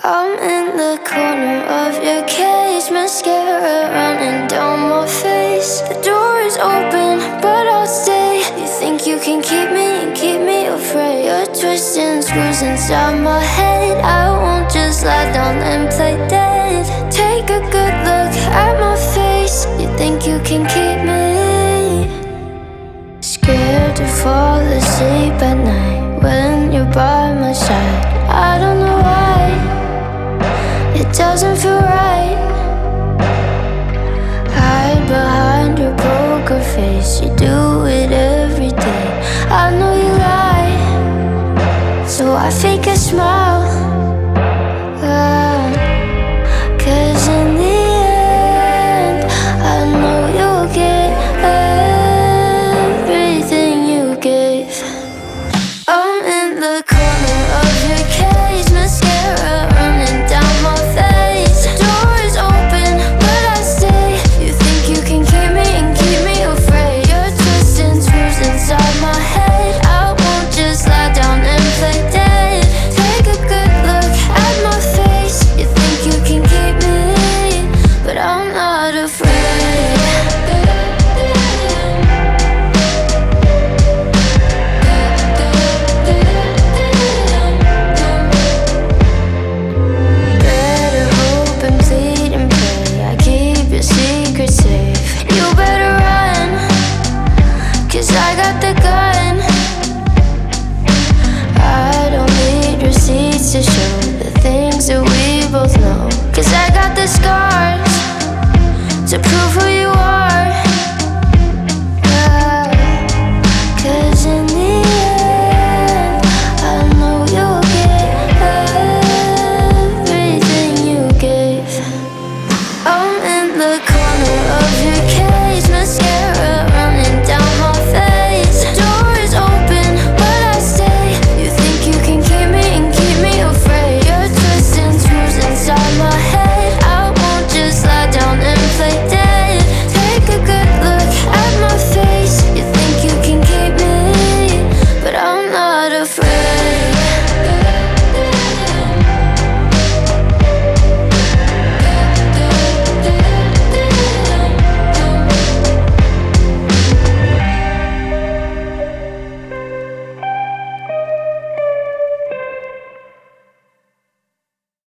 I'm in the corner of your cage, mascara running down my face. The door is open, but I'll stay. You think you can keep me and keep me afraid. You're twisting screws inside my head. I won't just lie down and play dead. Take a good look at my face. You think you can keep me? Scared to fall asleep at night when you're by my side. I don't know why it doesn't feel right.